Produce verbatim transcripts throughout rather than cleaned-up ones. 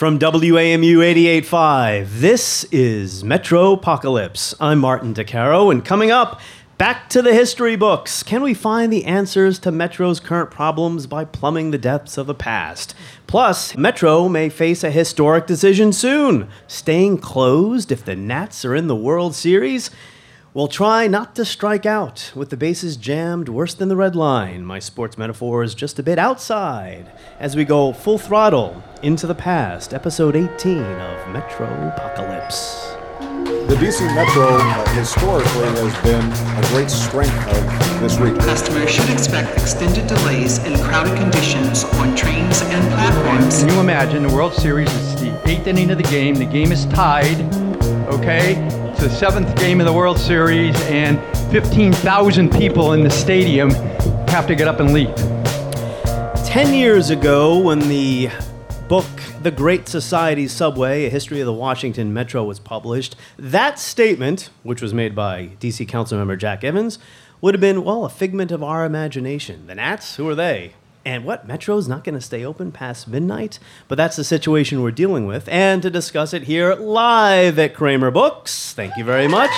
From W A M U eighty-eight point five, this is Metropocalypse. I'm Martin DeCaro, and coming up, back to the history books. Can we find the answers to Metro's current problems by plumbing the depths of the past? Plus, Metro may face a historic decision soon. Staying closed if the Nats are in the World Series? We'll try not to strike out with the bases jammed worse than the red line. My sports metaphor is just a bit outside as we go full throttle into the past. Episode eighteen of Metropocalypse. The D C Metro uh, historically has been a great strength of this region. Customers should expect extended delays and crowded conditions on trains and platforms. Can you imagine the World Series is the eighth inning of the game, the game is tied, okay? It's the seventh game of the World Series, and fifteen thousand people in the stadium have to get up and leave. Ten years ago, when the book The Great Society Subway, A History of the Washington Metro was published, that statement, which was made by D C Councilmember Jack Evans, would have been, well, a figment of our imagination. The Nats, who are they? And what, Metro's not going to stay open past midnight? But that's the situation we're dealing with. And to discuss it here live at Kramer Books, thank you very much,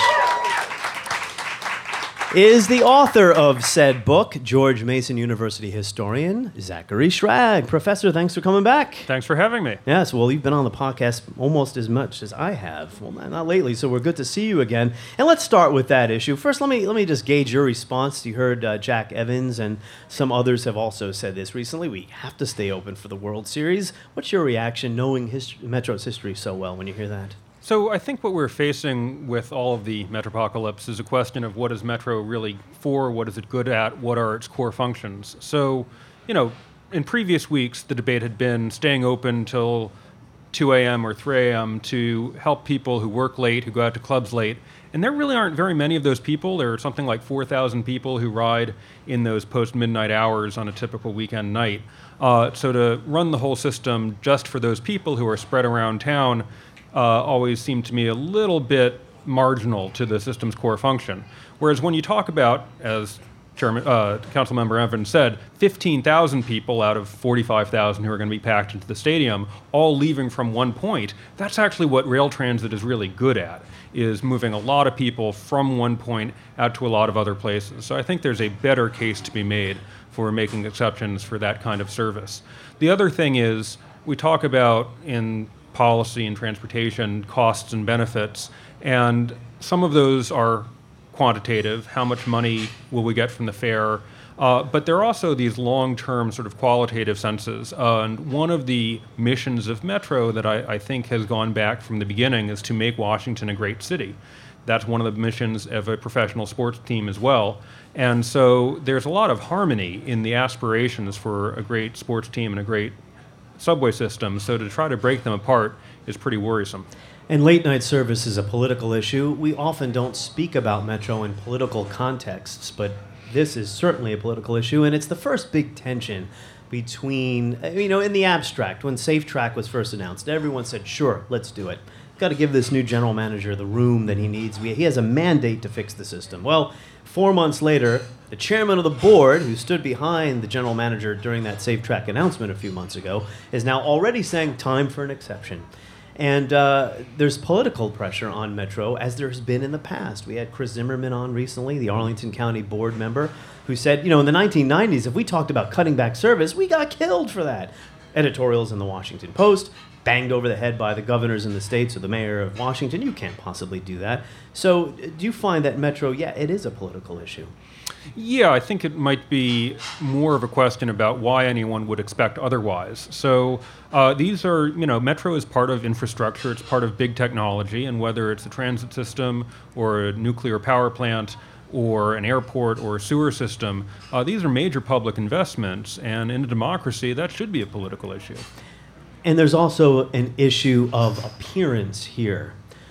is the author of said book, George Mason University historian, Zachary Schrag. Professor, thanks for coming back. Thanks for having me. Yes, well, you've been on the podcast almost as much as I have. Well, not lately, so we're good to see you again. And let's start with that issue. First, let me let me just gauge your response. You heard uh, Jack Evans and some others have also said this recently. We have to stay open for the World Series. What's your reaction, knowing hist- Metro's history so well, when you hear that? So I think what we're facing with all of the Metropocalypse is a question of what is Metro really for, what is it good at, what are its core functions. So, you know, in previous weeks, the debate had been staying open till two a.m. or three a.m. to help people who work late, who go out to clubs late. And there really aren't very many of those people. There are something like four thousand people who ride in those post-midnight hours on a typical weekend night. Uh, so to run the whole system just for those people who are spread around town Uh, always seemed to me a little bit marginal to the system's core function. Whereas when you talk about, as Chairman, uh, Councilmember Evans said, fifteen thousand people out of forty-five thousand who are going to be packed into the stadium, all leaving from one point, that's actually what rail transit is really good at, is moving a lot of people from one point out to a lot of other places. So I think there's a better case to be made for making exceptions for that kind of service. The other thing is, we talk about in policy and transportation, costs and benefits, and some of those are quantitative. How much money will we get from the fare? Uh, but there are also these long-term sort of qualitative senses. Uh, and one of the missions of Metro that I, I think has gone back from the beginning is to make Washington a great city. That's one of the missions of a professional sports team as well. And so there's a lot of harmony in the aspirations for a great sports team and a great subway system, so to try to break them apart is pretty worrisome. And late night service is a political issue. We often don't speak about Metro in political contexts, but this is certainly a political issue, and it's the first big tension between, you know, in the abstract, when SafeTrack was first announced, everyone said, sure, let's do it. Got to give this new general manager the room that he needs. He has a mandate to fix the system. Well, four months later, the chairman of the board, who stood behind the general manager during that SafeTrack announcement a few months ago, is now already saying time for an exception. And uh, there's political pressure on Metro, as there's been in the past. We had Chris Zimmerman on recently, the Arlington County board member, who said, you know, in the nineteen nineties, if we talked about cutting back service, we got killed for that. Editorials in the Washington Post, banged over the head by the governors in the states or the mayor of Washington. You can't possibly do that. So do you find that Metro, yeah, it is a political issue? Yeah, I think it might be more of a question about why anyone would expect otherwise. So uh, these are, you know, Metro is part of infrastructure, it's part of big technology, and whether it's a transit system or a nuclear power plant or an airport or a sewer system, uh, these are major public investments, and in a democracy, that should be a political issue. And there's also an issue of appearance here.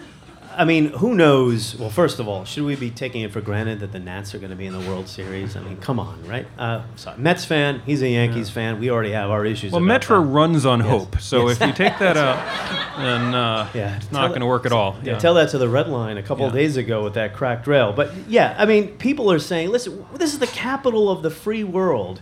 I mean, who knows? Well, first of all, should we be taking it for granted that the Nats are going to be in the World Series? I mean, come on, right? Uh, sorry, Mets fan, he's a Yankees yeah. fan. We already have our issues. Well, about Metro that. runs on yes. hope. So yes. if you take that out, then uh, yeah. it's not going to work at all. Yeah, yeah. Tell that to the Red Line a couple yeah. of days ago with that cracked rail. But yeah, I mean, people are saying, listen, this is the capital of the free world.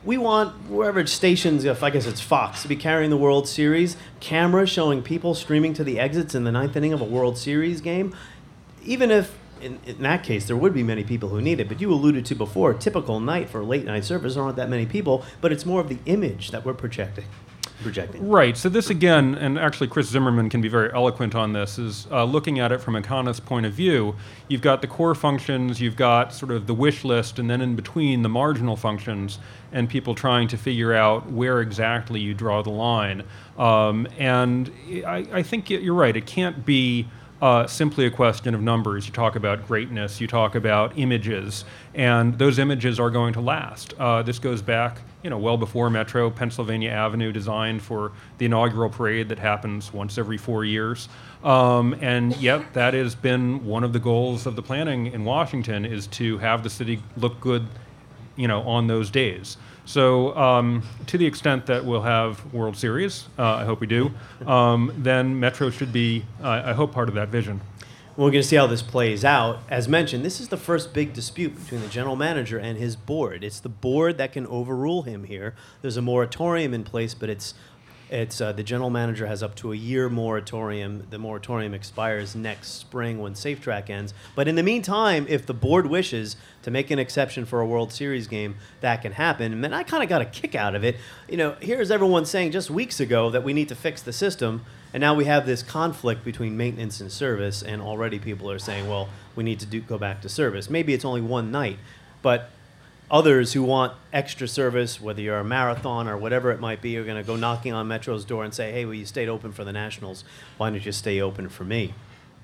we want wherever stations, if I guess it's Fox, to be carrying the World Series, cameras showing people streaming to the exits in the ninth inning of a World Series game. Even if, in, in that case, there would be many people who need it. But you alluded to before, a typical night for a late night service, there aren't that many people, but it's more of the image that we're projecting. projecting. Right. So this again, and actually Chris Zimmerman can be very eloquent on this, is uh, looking at it from a economist's point of view. You've got the core functions, you've got sort of the wish list, and then in between the marginal functions, and people trying to figure out where exactly you draw the line. Um, and I, I think you're right. It can't be Uh, simply a question of numbers. You talk about greatness, you talk about images, and those images are going to last. Uh, this goes back, you know, well before Metro, Pennsylvania Avenue, designed for the inaugural parade that happens once every four years. Um, and yet, that has been one of the goals of the planning in Washington, is to have the city look good, you know, on those days. So um, to the extent that we'll have World Series, uh, I hope we do, um, then Metro should be, uh, I hope, part of that vision. We're going to see how this plays out. As mentioned, this is the first big dispute between the general manager and his board. It's the board that can overrule him here. There's a moratorium in place, but it's It's uh, the general manager has up to a year moratorium. The moratorium expires next spring when SafeTrack ends. But in the meantime, if the board wishes to make an exception for a World Series game, that can happen. And then I kind of got a kick out of it. You know, here's everyone saying just weeks ago that we need to fix the system, and now we have this conflict between maintenance and service, and already people are saying, well, we need to do, go back to service. Maybe it's only one night, but others who want extra service, whether you're a marathon or whatever it might be, are going to go knocking on Metro's door and say, hey, well, you stayed open for the Nationals. Why don't you stay open for me?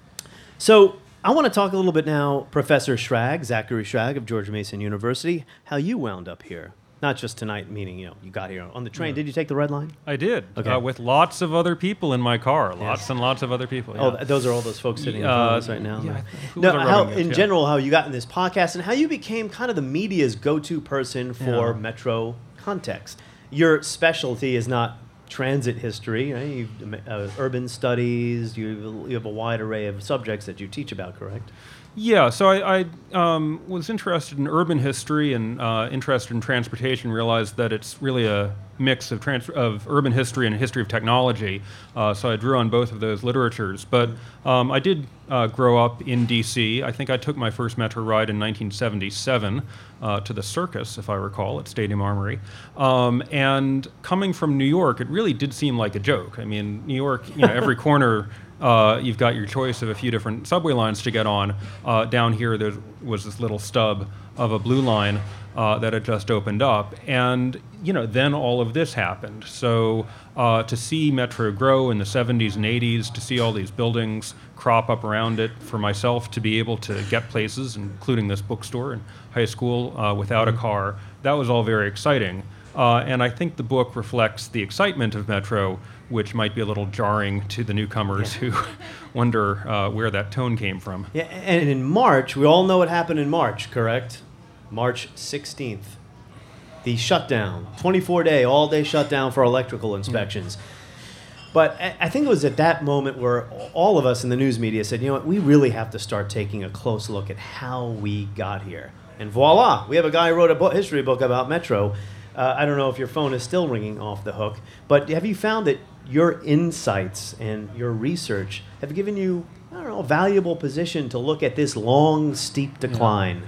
So I want to talk a little bit now, Professor Schrag, Zachary Schrag of George Mason University, how you wound up here. Not just tonight, meaning, you know, you got here on the train. Yeah. Did you take the Red Line? I did, okay. uh, with lots of other people in my car. Lots yes. and lots of other people. Yeah. Oh, th- those are all those folks sitting in front of us right now. Yeah, no, how, it, in yeah. general, how you got in this podcast and how you became kind of the media's go-to person for yeah. Metro context. Your specialty is not transit history, right? You, uh, urban studies. You, you have a wide array of subjects that you teach about, correct? Yeah, so I, I um, was interested in urban history and uh, interested in transportation, realized that it's really a mix of, trans- of urban history and history of technology, uh, so I drew on both of those literatures. But um, I did uh, grow up in D C. I think I took my first Metro ride in nineteen seventy-seven uh, to the Circus, if I recall, at Stadium Armory. Um, and coming from New York, it really did seem like a joke. I mean, New York, you know, every corner... Uh, you've got your choice of a few different subway lines to get on. Uh, down here, there was this little stub of a blue line uh, that had just opened up. And, you know, then all of this happened. So uh, to see Metro grow in the seventies and eighties, to see all these buildings crop up around it, for myself to be able to get places, including this bookstore in high school, uh, without a car, that was all very exciting. Uh, and I think the book reflects the excitement of Metro, which might be a little jarring to the newcomers yeah. who wonder uh, where that tone came from. Yeah, and in March, we all know what happened in March, correct? March sixteenth, the shutdown, twenty-four day, all-day shutdown for electrical inspections. Mm. But I think it was at that moment where all of us in the news media said, you know what, we really have to start taking a close look at how we got here. And voila, we have a guy who wrote a book, history book about Metro. Uh, I don't know if your phone is still ringing off the hook, but have you found that your insights and your research have given you, I don't know, a valuable position to look at this long, steep decline?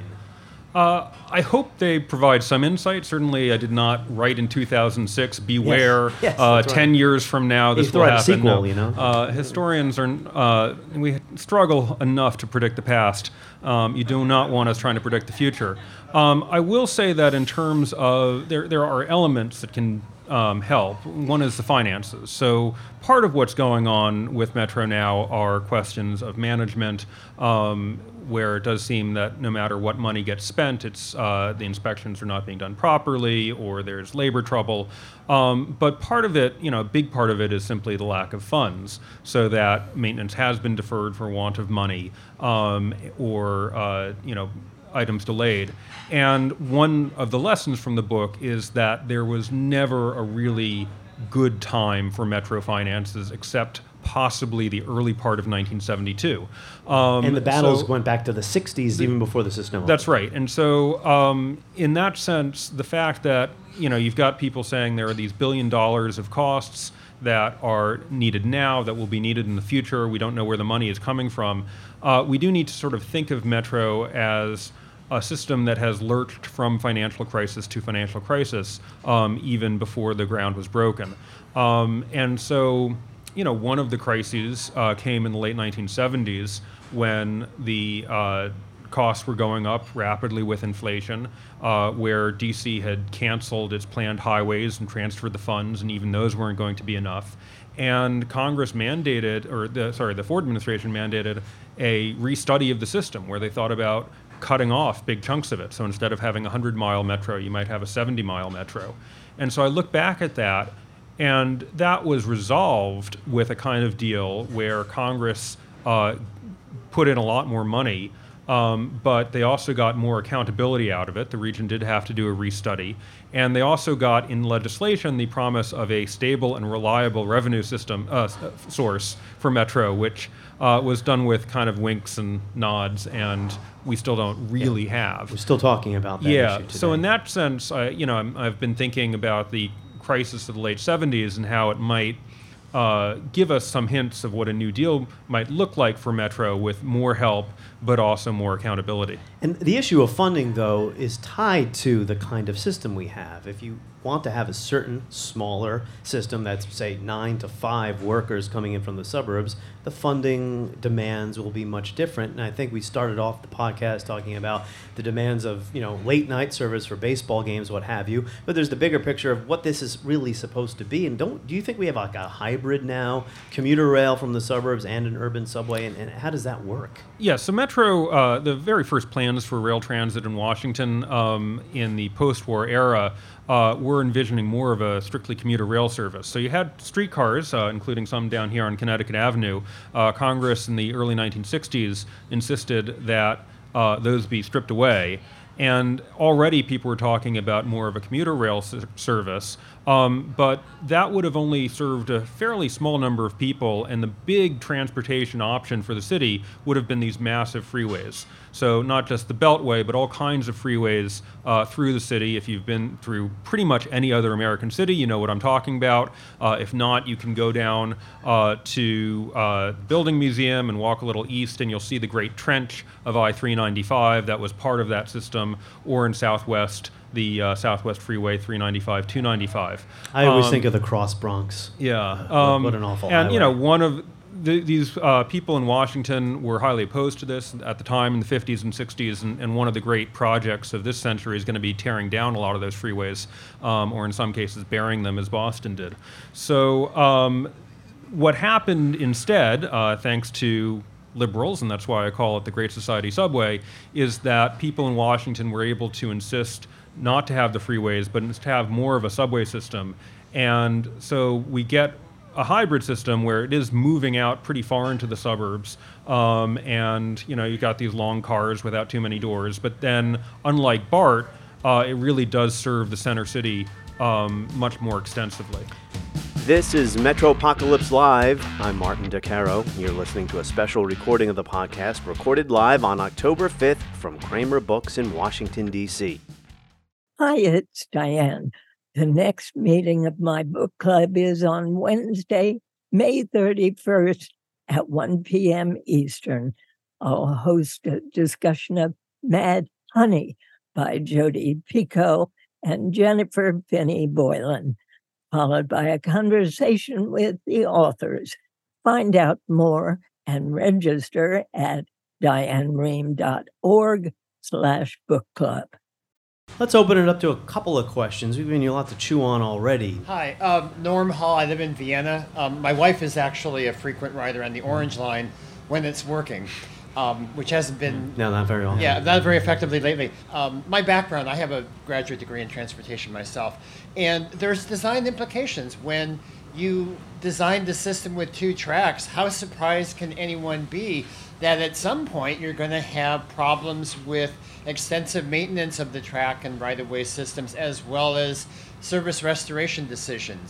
Uh, I hope they provide some insight. Certainly, I did not write in two thousand six, beware, yes. Yes, uh, right. ten years from now this you will happen. happen. Sequel, no. you know? uh, historians are, uh, we struggle enough to predict the past. Um, you do not want us trying to predict the future. Um, I will say that in terms of, there, there are elements that can um, help. One is the finances. So part of what's going on with Metro now are questions of management, um, where it does seem that no matter what money gets spent, it's uh, the inspections are not being done properly, or there's labor trouble. Um, but part of it, you know, a big part of it is simply the lack of funds, so that maintenance has been deferred for want of money, um, or uh, you know, items delayed. And one of the lessons from the book is that there was never a really good time for metro finances, except possibly the early part of nineteen seventy-two. Um, and the battles so, went back to the sixties, the, even before the system. That's right. And so um, in that sense, the fact that, you know, you've got people saying there are these billion dollars of costs that are needed now, that will be needed in the future, we don't know where the money is coming from, uh, we do need to sort of think of Metro as a system that has lurched from financial crisis to financial crisis, um, even before the ground was broken. Um, and so, you know, one of the crises uh, came in the late nineteen seventies when the uh, costs were going up rapidly with inflation, uh, where D C had canceled its planned highways and transferred the funds, and even those weren't going to be enough. And Congress mandated, or the, sorry, the Ford administration mandated a restudy of the system where they thought about cutting off big chunks of it. So instead of having a hundred mile metro, you might have a seventy mile metro. And so I look back at that, and that was resolved with a kind of deal where Congress uh, put in a lot more money, um, but they also got more accountability out of it. The region did have to do a restudy. And they also got in legislation the promise of a stable and reliable revenue system uh, source for Metro, which uh, was done with kind of winks and nods, and we still don't really yeah. have. We're still talking about that yeah. issue today. So in that sense, I, you know, I'm, I've been thinking about the crisis of the late seventies and how it might uh, give us some hints of what a New Deal might look like for Metro with more help, but also more accountability. And the issue of funding, though, is tied to the kind of system we have. If you want to have a certain smaller system that's, say, nine to five workers coming in from the suburbs, the funding demands will be much different. And I think we started off the podcast talking about the demands of, you know, late night service for baseball games, what have you. But there's the bigger picture of what this is really supposed to be. And don't do you think we have like a hybrid now, commuter rail from the suburbs and an urban subway? And, and how does that work? Yeah, so Metro, uh, the very first plans for rail transit in Washington um, in the post-war era uh, were envisioning more of a strictly commuter rail service. So you had streetcars, uh, including some down here on Connecticut Avenue. Uh, Congress in the early nineteen sixties insisted that uh, those be stripped away. And already people were talking about more of a commuter rail s- service, um, but that would have only served a fairly small number of people, and the big transportation option for the city would have been these massive freeways. So not just the Beltway, but all kinds of freeways uh, through the city. If you've been through pretty much any other American city, you know what I'm talking about. Uh, if not, you can go down uh, to uh, Building Museum and walk a little east, and you'll see the Great Trench of I three ninety-five that was part of that system, or in Southwest, the uh, Southwest Freeway three ninety-five, two ninety-five. I always um, think of the Cross Bronx. Yeah. Uh, um, what an awful And, highway. you know, one of the, these uh, people in Washington were highly opposed to this at the time in the fifties and sixties, and, and one of the great projects of this century is going to be tearing down a lot of those freeways, um, or in some cases burying them as Boston did. So um, what happened instead, uh, thanks to liberals, and that's why I call it the Great Society Subway, is that people in Washington were able to insist not to have the freeways, but to have more of a subway system. And so we get a hybrid system where it is moving out pretty far into the suburbs, um, and you know, you've got these long cars without too many doors. But then, unlike BART, uh, it really does serve the center city um, much more extensively. This is Metropocalypse Live. I'm Martin DeCaro. You're listening to a special recording of the podcast recorded live on October fifth from Kramer Books in Washington, D C Hi, it's Diane. The next meeting of my book club is on Wednesday, May thirty-first at one p.m. Eastern. I'll host a discussion of Mad Honey by Jodi Picoult and Jennifer Finney Boylan, followed by a conversation with the authors. Find out more and register at dianerehm.org slash book club. Let's open it up to a couple of questions. We've given you a lot to chew on already. Hi, um, Norm Hall. I live in Vienna. Um, my wife is actually a frequent rider on the Orange Line when it's working, um, which hasn't been... No, not very often. Yeah, not very effectively lately. Um, my background, I have a graduate degree in transportation myself, and there's design implications. When you designed the system with two tracks, how surprised can anyone be that at some point you're going to have problems with extensive maintenance of the track and right-of-way systems, as well as service restoration decisions?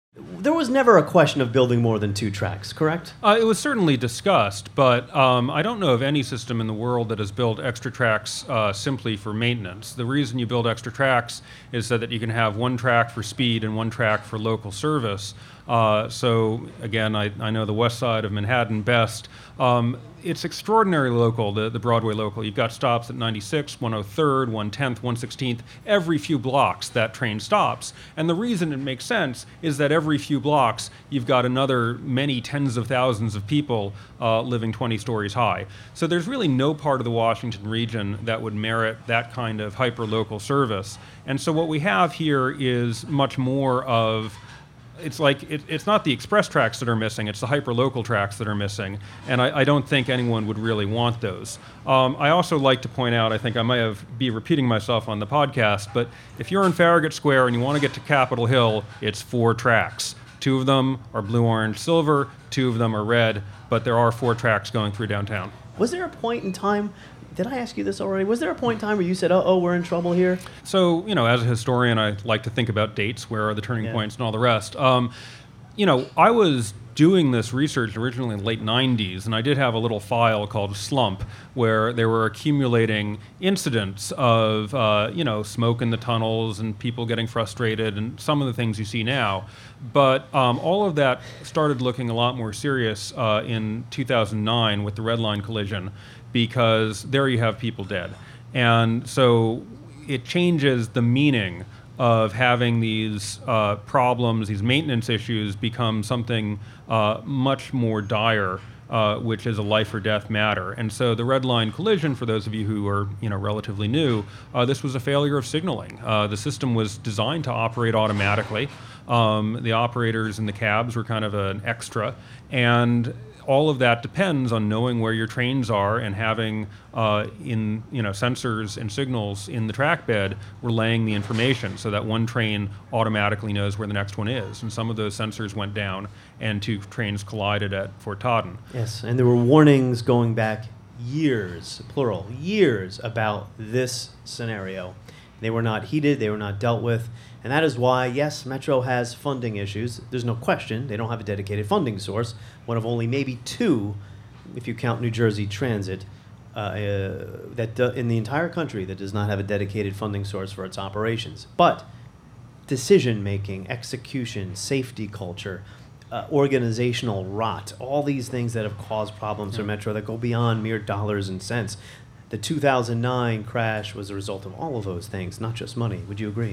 There was never a question of building more than two tracks, correct? Uh, it was certainly discussed, but um, I don't know of any system in the world that has built extra tracks uh, simply for maintenance. The reason you build extra tracks is so that you can have one track for speed and one track for local service. Uh, so again, I, I know the west side of Manhattan best. Um, it's extraordinarily local, the, the Broadway local. You've got stops at ninety-six, one oh third, one tenth, one sixteenth. Every few blocks that train stops. And the reason it makes sense is that every few blocks you've got another many tens of thousands of people uh, living twenty stories high. So there's really no part of the Washington region that would merit that kind of hyper-local service. And so what we have here is much more of It's like it, it's not the express tracks that are missing; it's the hyper-local tracks that are missing, and I, I don't think anyone would really want those. Um, I also like to point out, I think I might have be repeating myself on the podcast, but if you're in Farragut Square and you want to get to Capitol Hill, it's four tracks. Two of them are blue, orange, silver. Two of them are red, but there are four tracks going through downtown. Was there a point in time? Did I ask you this already? Was there a point in time where you said, oh, oh, we're in trouble here? So, you know, as a historian, I like to think about dates, where are the turning Yeah. points and all the rest. Um, you know, I was doing this research originally in the late nineties, and I did have a little file called Slump, where they were accumulating incidents of, uh, you know, smoke in the tunnels and people getting frustrated and some of the things you see now. But um, all of that started looking a lot more serious uh, in two thousand nine with the Red Line collision, because there you have people dead. And so it changes the meaning of having these uh, problems, these maintenance issues, become something uh, much more dire, uh, which is a life or death matter. And so the Red Line collision, for those of you who are you know relatively new, uh, this was a failure of signaling. Uh, the system was designed to operate automatically. Um, the operators in the cabs were kind of an extra, and all of that depends on knowing where your trains are and having uh, in you know sensors and signals in the track bed relaying the information so that one train automatically knows where the next one is. And some of those sensors went down and two trains collided at Fort Totten. Yes, and there were warnings going back years, plural, years about this scenario. They were not heeded, they were not dealt with. And that is why, yes, Metro has funding issues. There's no question. They don't have a dedicated funding source, one of only maybe two, if you count New Jersey Transit, uh, uh, that do, in the entire country that does not have a dedicated funding source for its operations. But decision-making, execution, safety culture, uh, organizational rot, all these things that have caused problems for Metro that go beyond mere dollars and cents. The two thousand nine crash was a result of all of those things, not just money. Would you agree?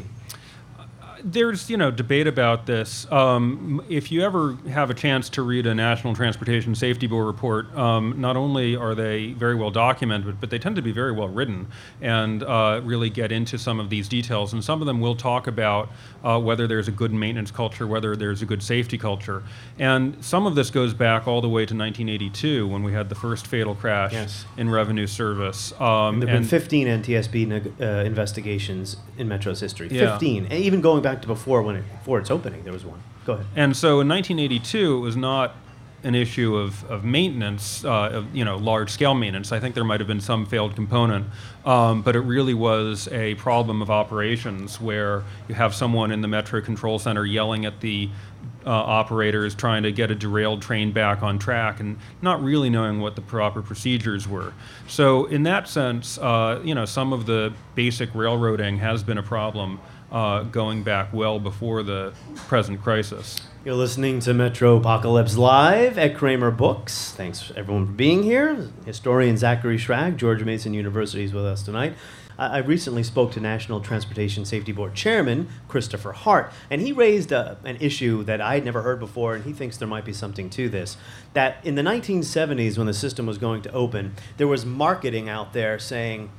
There's, you know, debate about this. Um, if you ever have a chance to read a National Transportation Safety Board report, um, not only are they very well documented, but they tend to be very well written and uh, really get into some of these details. And some of them will talk about uh, whether there's a good maintenance culture, whether there's a good safety culture. And some of this goes back all the way to nineteen eighty-two, when we had the first fatal crash Yes. in revenue service. Um, There have been and- fifteen N T S B neg- uh, investigations in Metro's history. Yeah. fifteen. And even going back to before when it, before its opening, there was one. Go ahead. And so in nineteen eighty-two, it was not an issue of, of maintenance, uh, of you know large-scale maintenance. I think there might have been some failed component, um, but it really was a problem of operations where you have someone in the Metro Control Center yelling at the uh, operators trying to get a derailed train back on track and not really knowing what the proper procedures were. So in that sense, uh, you know, some of the basic railroading has been a problem uh, going back well before the present crisis. You're listening to Metro Apocalypse Live at Kramer Books. Thanks everyone for being here. Historian Zachary Schrag, George Mason University, is with us tonight. I I recently spoke to National Transportation Safety Board Chairman Christopher Hart, and he raised a, an issue that I had never heard before, and he thinks there might be something to this. That in the nineteen seventies, when the system was going to open, there was marketing out there saying,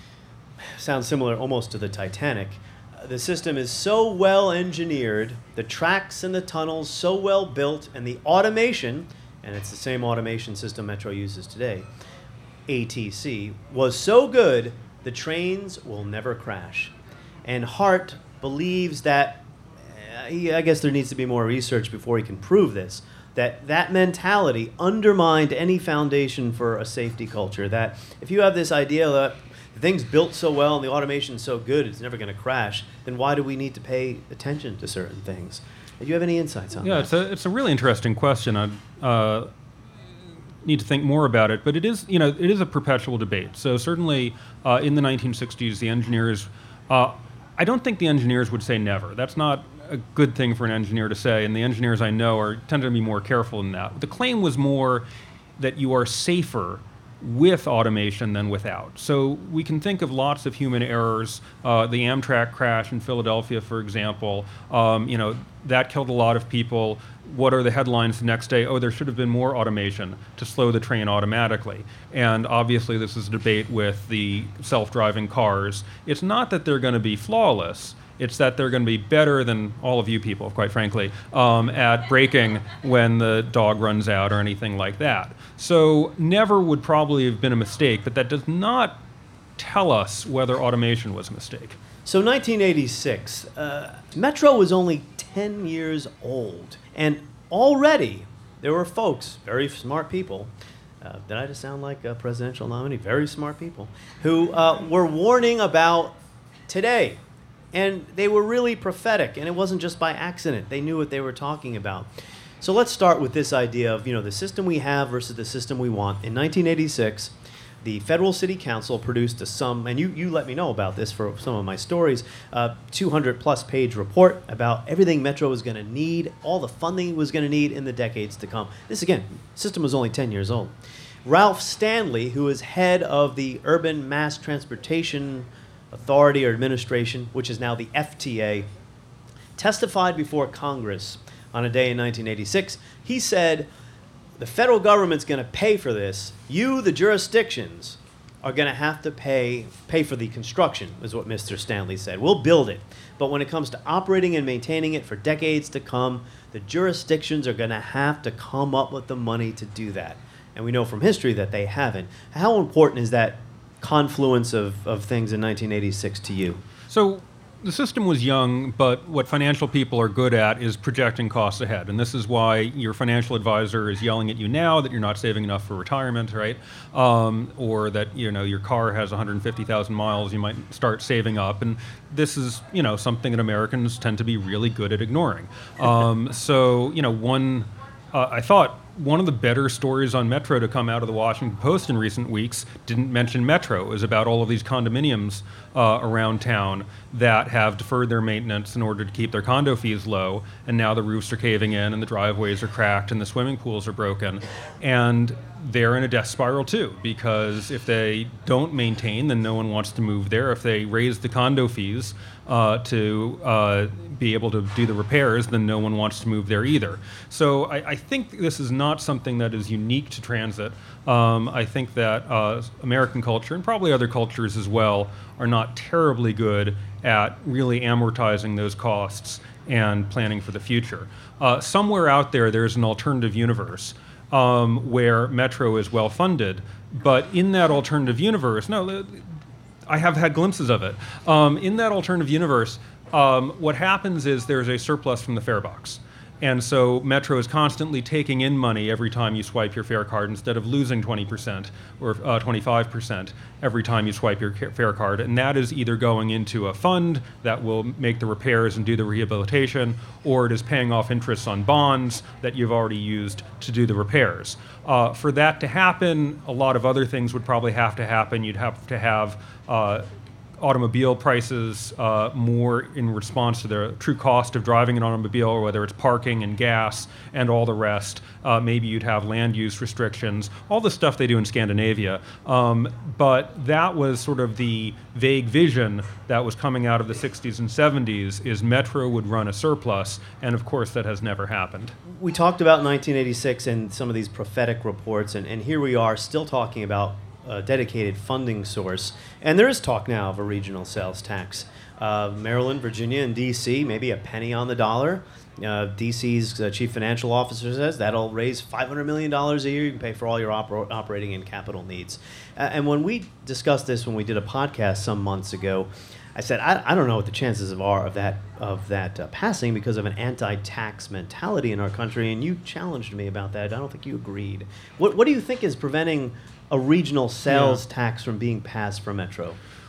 sounds similar almost to the Titanic, the system is so well engineered, the tracks and the tunnels so well built, and the automation, and it's the same automation system Metro uses today, A T C, was so good, the trains will never crash. And Hart believes that, uh, he, I guess there needs to be more research before he can prove this, that that mentality undermined any foundation for a safety culture, that if you have this idea that the thing's built so well and the automation's so good it's never going to crash, then why do we need to pay attention to certain things? Do you have any insights on yeah, that? Yeah, it's a, it's a really interesting question. I uh, need to think more about it, but it is, you know, it is a perpetual debate. So certainly uh, in the nineteen sixties, the engineers, uh, I don't think the engineers would say never. That's not a good thing for an engineer to say, and the engineers I know are tend to be more careful than that. The claim was more that you are safer with automation than without. So we can think of lots of human errors. Uh, the Amtrak crash in Philadelphia, for example, um, you know, that killed a lot of people. What are the headlines the next day? Oh, there should have been more automation to slow the train automatically. And obviously this is a debate with the self-driving cars. It's not that they're going to be flawless. It's that they're going to be better than all of you people, quite frankly, um, at braking when the dog runs out or anything like that. So never would probably have been a mistake, but that does not tell us whether automation was a mistake. So nineteen eighty-six, uh, Metro was only ten years old, and already there were folks, very smart people, uh, did I just sound like a presidential nominee? Very smart people, who uh, were warning about today. And they were really prophetic, and it wasn't just by accident. They knew what they were talking about. So let's start with this idea of, you know, the system we have versus the system we want. In nineteen eighty-six, the Federal City Council produced a sum, and you, you let me know about this for some of my stories, uh, two hundred plus page report about everything Metro was going to need, all the funding it was going to need in the decades to come. This, again, system was only ten years old. Ralph Stanley, who is head of the Urban Mass Transportation Authority or Administration, which is now the F T A, testified before Congress on a day in nineteen eighty-six. He said, the federal government's going to pay for this. You, the jurisdictions, are going to have to pay pay for the construction, is what Mister Stanley said. We'll build it. But when it comes to operating and maintaining it for decades to come, the jurisdictions are going to have to come up with the money to do that. And we know from history that they haven't. How important is that confluence of, of things in nineteen eighty-six to you? So the system was young, but what financial people are good at is projecting costs ahead. And this is why your financial advisor is yelling at you now that you're not saving enough for retirement, right? Um, or that, you know, your car has one hundred fifty thousand miles, you might start saving up. And this is, you know, something that Americans tend to be really good at ignoring. Um, so, you know, one, uh, I thought, one of the better stories on Metro to come out of the Washington Post in recent weeks didn't mention Metro. It was about all of these condominiums uh, around town that have deferred their maintenance in order to keep their condo fees low, and now the roofs are caving in and the driveways are cracked and the swimming pools are broken. And they're in a death spiral too, because if they don't maintain, then no one wants to move there. If they raise the condo fees uh, to uh, be able to do the repairs, then no one wants to move there either. So I, I think this is not something that is unique to transit. Um, I think that uh, American culture, and probably other cultures as well, are not terribly good at really amortizing those costs and planning for the future. Uh, somewhere out there, there's an alternative universe Um, where Metro is well funded, but in that alternative universe, no, I have had glimpses of it. Um, in that alternative universe, um, what happens is there's a surplus from the fare box. And so Metro is constantly taking in money every time you swipe your fare card instead of losing twenty percent or uh, twenty-five percent every time you swipe your fare card. And that is either going into a fund that will make the repairs and do the rehabilitation, or it is paying off interest on bonds that you've already used to do the repairs. Uh, for that to happen, a lot of other things would probably have to happen. You'd have to have uh, automobile prices uh, more in response to the true cost of driving an automobile, or whether it's parking and gas and all the rest. Uh, maybe you'd have land use restrictions, all the stuff they do in Scandinavia. Um, but that was sort of the vague vision that was coming out of the sixties and seventies, is Metro would run a surplus, and of course that has never happened. We talked about nineteen eighty-six and some of these prophetic reports, and, and here we are still talking about a dedicated funding source. And there is talk now of a regional sales tax. Uh, Maryland, Virginia, and D C, maybe a penny on the dollar. Uh, D C's uh, chief financial officer says that'll raise five hundred million dollars a year. You can pay for all your oper- operating and capital needs. Uh, and when we discussed this, when we did a podcast some months ago, I said, I, I don't know what the chances of are of that of that uh, passing because of an anti-tax mentality in our country. And you challenged me about that. I don't think you agreed. What What do you think is preventing a regional sales Yeah. tax from being passed for Metro?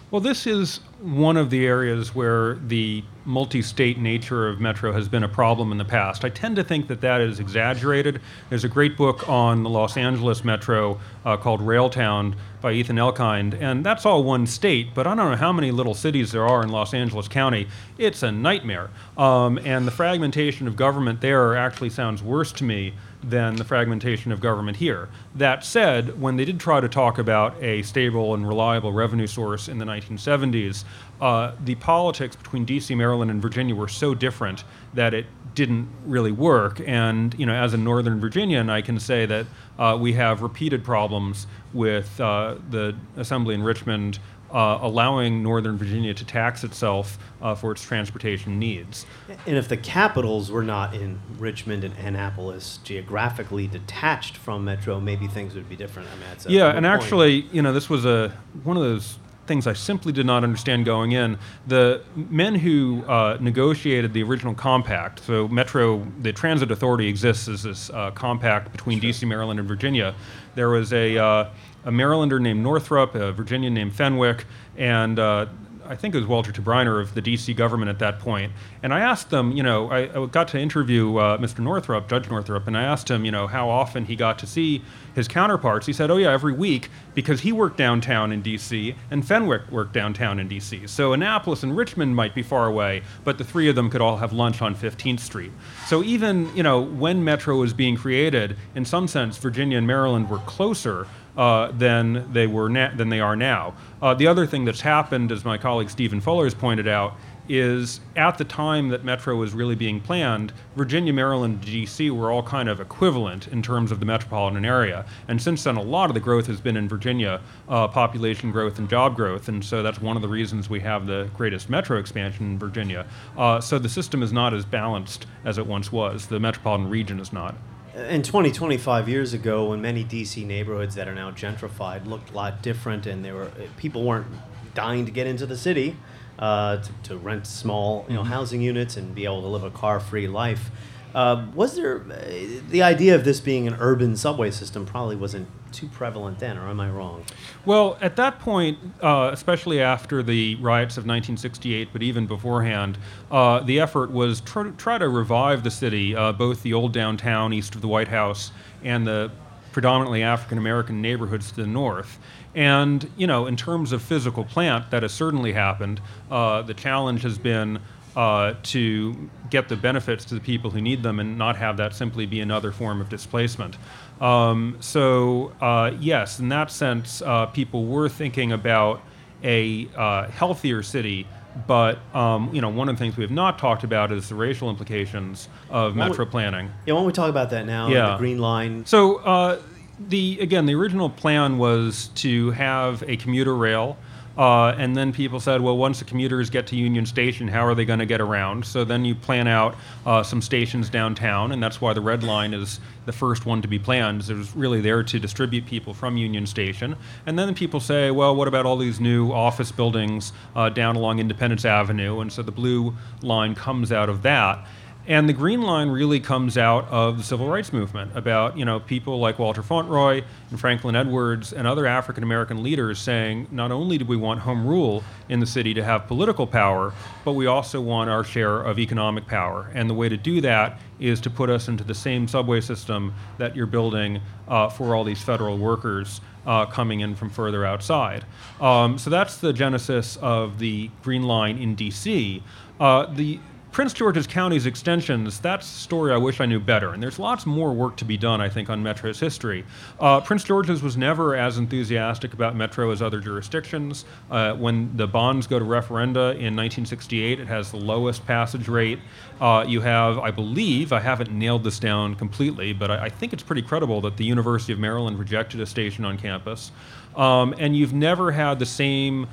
Well, this is one of the areas where the multi-state nature of Metro has been a problem in the past. I tend to think that that is exaggerated. There's a great book on the Los Angeles Metro uh, called Railtown by Ethan Elkind, and that's all one state, but I don't know how many little cities there are in Los Angeles County. It's a nightmare. Um, and the fragmentation of government there actually sounds worse to me than the fragmentation of government here. That said, when they did try to talk about a stable and reliable revenue source in the nineteen seventies, uh, the politics between D C, Maryland, and Virginia were so different that it didn't really work. And you know, as a Northern Virginian, I can say that uh, we have repeated problems with uh, the Assembly in Richmond Uh, allowing Northern Virginia to tax itself uh, for its transportation needs. And if the capitals were not in Richmond and Annapolis, geographically detached from Metro, maybe things would be different. I mean, that's a yeah, good and point. actually, you know, this was a one of those things I simply did not understand going in. The men who uh, negotiated the original compact, so Metro, the transit authority exists as this uh, compact between sure. D C, Maryland, and Virginia. There was a uh, a Marylander named Northrop, a Virginian named Fenwick, and uh, I think it was Walter Tabriner of the D C government at that point. And I asked them, you know, I, I got to interview uh, Mister Northrop, Judge Northrop, and I asked him, you know, how often he got to see his counterparts. He said, oh yeah, every week, because he worked downtown in D C and Fenwick worked downtown in D C. So Annapolis and Richmond might be far away, but the three of them could all have lunch on fifteenth Street. So even, you know, when Metro was being created, in some sense, Virginia and Maryland were closer Uh, than they were na- than they are now. Uh, the other thing that's happened, as my colleague Stephen Fuller has pointed out, is at the time that Metro was really being planned, Virginia, Maryland, and D C were all kind of equivalent in terms of the metropolitan area. And since then, a lot of the growth has been in Virginia, uh, population growth and job growth. And so that's one of the reasons we have the greatest metro expansion in Virginia. Uh, so the system is not as balanced as it once was. The metropolitan region is not. And twenty, twenty-five years ago, when many D C neighborhoods that are now gentrified looked a lot different, and there were people weren't dying to get into the city uh, to, to rent small, you know, mm-hmm. housing units and be able to live a car-free life. Uh, was there uh, the idea of this being an urban subway system probably wasn't too prevalent then, or am I wrong? Well, at that point, uh, especially after the riots of nineteen sixty-eight, but even beforehand, uh, the effort was try to, try to revive the city, uh, both the old downtown east of the White House and the predominantly African-American neighborhoods to the north. And, you know, in terms of physical plant, that has certainly happened. Uh, the challenge has been Uh, to get the benefits to the people who need them and not have that simply be another form of displacement. Um, so, uh, yes, in that sense, uh, people were thinking about a uh, healthier city, but um, you know, one of the things we have not talked about is the racial implications of Why metro we, planning. Yeah, why don't we talk about that now? Yeah. The Green Line. So, uh, the again, the original plan was to have a commuter rail. Uh, and then people said, well, once the commuters get to Union Station, how are they going to get around? So then you plan out uh, some stations downtown, and that's why the Red Line is the first one to be planned. It was really there to distribute people from Union Station. And then people say, well, what about all these new office buildings uh, down along Independence Avenue? And so the Blue Line comes out of that. And the Green Line really comes out of the civil rights movement about, you know, people like Walter Fauntleroy and Franklin Edwards and other African American leaders saying, not only do we want home rule in the city to have political power, but we also want our share of economic power. And the way to do that is to put us into the same subway system that you're building uh, for all these federal workers uh, coming in from further outside. Um, so that's the genesis of the Green Line in D C. Uh, the Prince George's County's extensions, that's a story I wish I knew better. And there's lots more work to be done, I think, on Metro's history. Uh, Prince George's was never as enthusiastic about Metro as other jurisdictions. Uh, when the bonds go to referenda in nineteen sixty-eight, it has the lowest passage rate. Uh, you have, I believe, I haven't nailed this down completely, but I, I think it's pretty credible that the University of Maryland rejected a station on campus. Um, and you've never had the same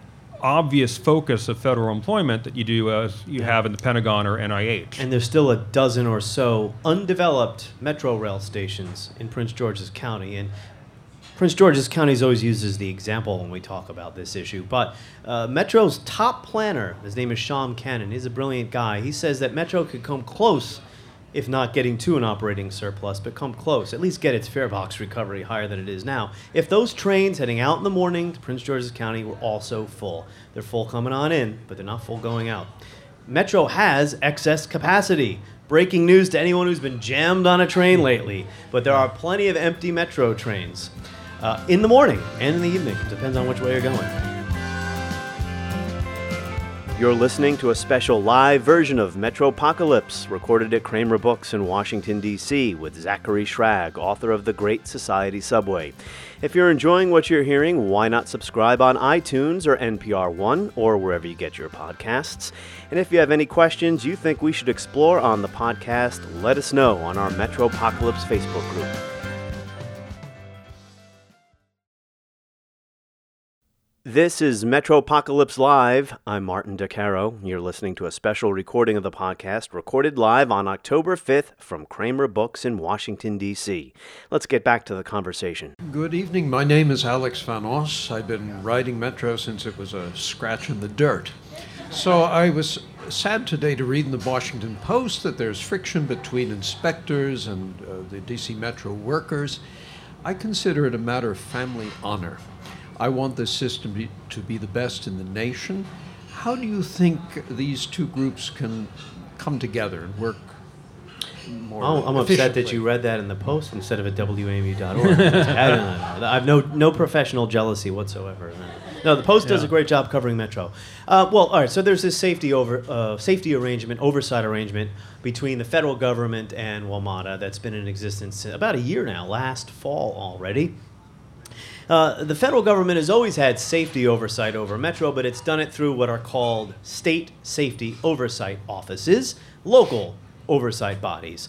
obvious focus of federal employment that you do as you yeah. have in the Pentagon or N I H. And there's still a dozen or so undeveloped Metro rail stations in Prince George's County. And Prince George's County is always used as the example when we talk about this issue. But uh, Metro's top planner, his name is Sean Cannon, he's a brilliant guy. He says that Metro could come close if not getting to an operating surplus, but come close. At least get its fare box recovery higher than it is now. If those trains heading out in the morning to Prince George's County were also full, they're full coming on in, but they're not full going out. Metro has excess capacity. Breaking news to anyone who's been jammed on a train lately, but there are plenty of empty Metro trains uh, in the morning and in the evening. Depends on which way you're going. You're listening to a special live version of Metropocalypse, recorded at Kramer Books in Washington, D C, with Zachary Schrag, author of The Great Society Subway. If you're enjoying what you're hearing, why not subscribe on iTunes or N P R One or wherever you get your podcasts? And if you have any questions you think we should explore on the podcast, let us know on our Metropocalypse Facebook group. This is Metropocalypse Live. I'm Martin DeCaro. You're listening to a special recording of the podcast recorded live on October fifth from Kramer Books in Washington, D C. Let's get back to the conversation. Good evening. My name is Alex Van Os. I've been writing Metro since it was a scratch in the dirt. So I was sad today to read in the Washington Post that there's friction between inspectors and uh, the D C Metro workers. I consider it a matter of family honor. I want this system be, to be the best in the nation. How do you think these two groups can come together and work more Oh, I'm efficiently? upset that you read that in the Post instead of at W A M U dot org. I don't know. I have no no professional jealousy whatsoever. No, the Post does Yeah. a great job covering Metro. Uh, well, all right. So there's this safety over uh, safety arrangement, oversight arrangement between the federal government and WMATA that's been in existence about a year now. Last fall already. Uh, the federal government has always had safety oversight over Metro, but it's done it through what are called state safety oversight offices, local oversight bodies.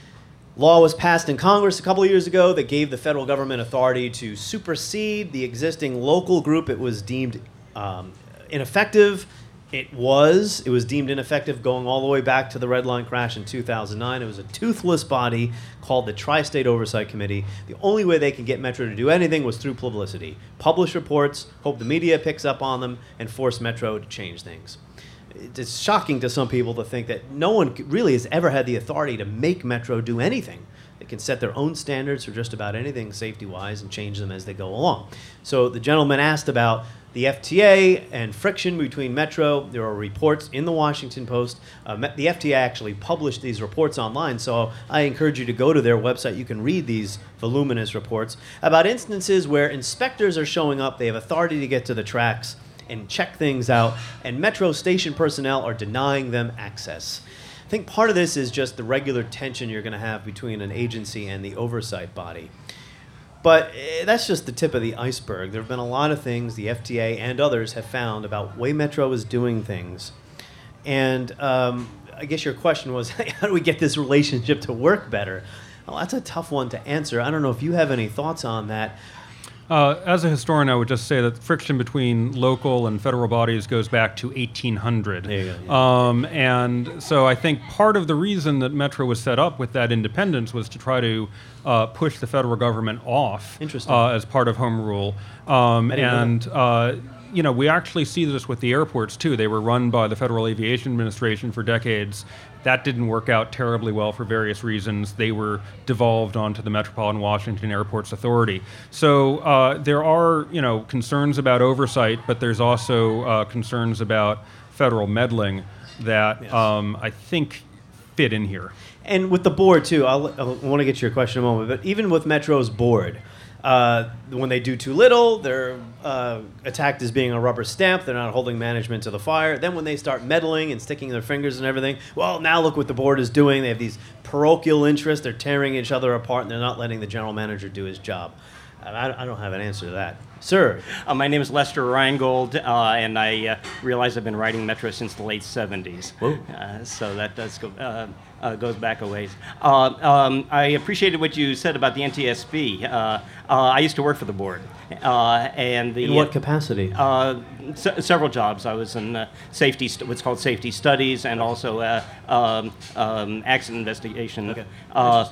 Law was passed in Congress a couple of years ago that gave the federal government authority to supersede the existing local group. It was deemed um, ineffective. It was. It was deemed ineffective going all the way back to the Red Line crash in two thousand nine. It was a toothless body called the Tri-State Oversight Committee. The only way they can get Metro to do anything was through publicity. Publish reports, hope the media picks up on them, and force Metro to change things. It's shocking to some people to think that no one really has ever had the authority to make Metro do anything. They can set their own standards for just about anything safety-wise and change them as they go along. So the gentleman asked about the F T A and friction between Metro. There are reports in the Washington Post. Uh, the F T A actually published these reports online, so I encourage you to go to their website. You can read these voluminous reports about instances where inspectors are showing up, they have authority to get to the tracks and check things out, and Metro station personnel are denying them access. I think part of this is just the regular tension you're going to have between an agency and the oversight body. But eh, that's just the tip of the iceberg. There have been a lot of things the F T A and others have found about the way Metro is doing things. And um, I guess your question was, how do we get this relationship to work better? Well, that's a tough one to answer. I don't know if you have any thoughts on that. Uh, as a historian, I would just say that friction between local and federal bodies goes back to eighteen hundred. There you go, yeah. Um, and so I think part of the reason that Metro was set up with that independence was to try to uh, push the federal government off Interesting. uh, as part of home rule. Um, I didn't know and uh, you know, we actually see this with the airports too. They were run by the Federal Aviation Administration for decades. That didn't work out terribly well for various reasons. They were devolved onto the Metropolitan Washington Airports Authority. So uh, there are, you know, concerns about oversight, but there's also uh, concerns about federal meddling that Yes. um, I think fit in here. And with the board, too, I'll, I want to get to your question in a moment, but even with Metro's board, uh, when they do too little, they're uh, attacked as being a rubber stamp. They're not holding management to the fire. Then when they start meddling and sticking their fingers and everything, well, now look what the board is doing. They have these parochial interests. They're tearing each other apart, and they're not letting the general manager do his job. I, I don't have an answer to that. Sir? Uh, my name is Lester Reingold, uh, and I uh, realize I've been writing Metro since the late seventies. Whoa. Uh, so that does go, uh, uh, goes back a ways. Uh, um, I appreciated what you said about the N T S B. Uh, uh, I used to work for the board. Uh, and the, In what capacity? Uh, se- several jobs. I was in uh, safety, st- what's called safety studies, and also uh, um, um, accident investigation. Okay. Uh,